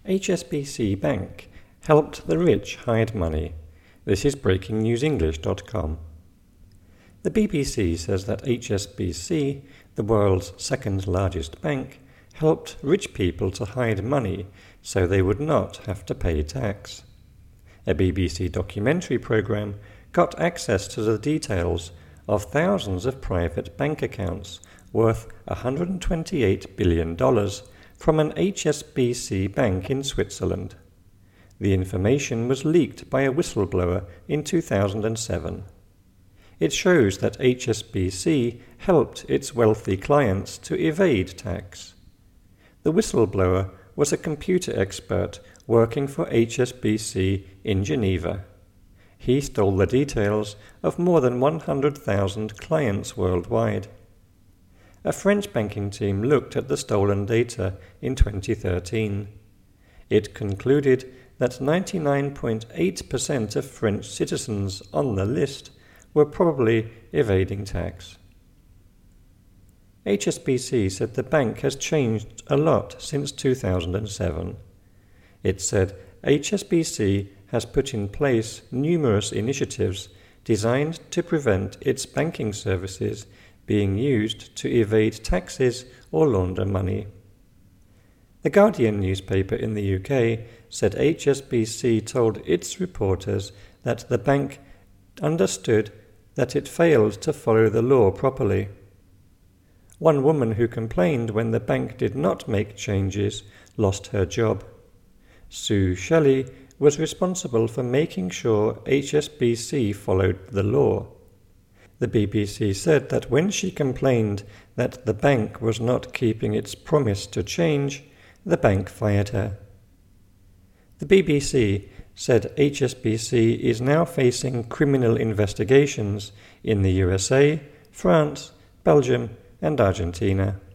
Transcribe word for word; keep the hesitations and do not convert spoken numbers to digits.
H S B C Bank helped the rich hide money. This is breaking news english dot com. The B B C says that H S B C, the world's second largest bank, helped rich people to hide money so they would not have to pay tax. A B B C documentary program got access to the details of thousands of private bank accounts worth one hundred twenty-eight billion dollars from an H S B C bank in Switzerland. The information was leaked by a whistleblower in two thousand seven. It shows that H S B C helped its wealthy clients to evade tax. The whistleblower was a computer expert working for H S B C in Geneva. He stole the details of more than one hundred thousand clients worldwide. A French banking team looked at the stolen data in twenty thirteen. It concluded that ninety-nine point eight percent of French citizens on the list were probably evading tax. H S B C said the bank has changed a lot since two thousand seven. It said H S B C has put in place numerous initiatives designed to prevent its banking services being used to evade taxes or launder money. The Guardian newspaper in the U K said H S B C told its reporters that the bank understood that it failed to follow the law properly. One woman who complained when the bank did not make changes lost her job. Sue Shelley was responsible for making sure H S B C followed the law. The B B C said that when she complained that the bank was not keeping its promise to change, the bank fired her. The B B C said H S B C is now facing criminal investigations in the U S A, France, Belgium, and Argentina.